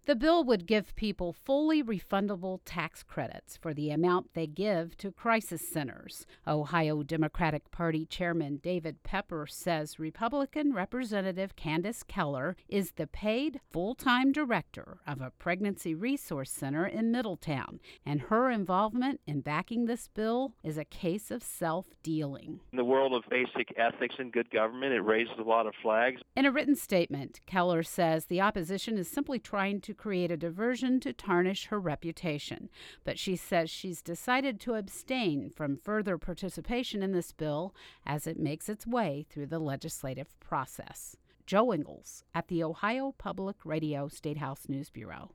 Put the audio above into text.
The bill would give people fully refundable tax credits for the amount they give to crisis centers. Ohio Democratic Party Chairman David Pepper says Republican Representative Candace Keller is the paid full-time director of a pregnancy resource center in Middletown, and her involvement in backing this bill is a case of self-dealing. In the world of basic ethics and good government, it raises a lot of flags. In a written statement, Keller says the opposition is simply trying to create a diversion to tarnish her reputation. But she says she's decided to abstain from further participation in this bill as it makes its way through the legislative process. Joe Ingles at the Ohio Public Radio Statehouse News Bureau.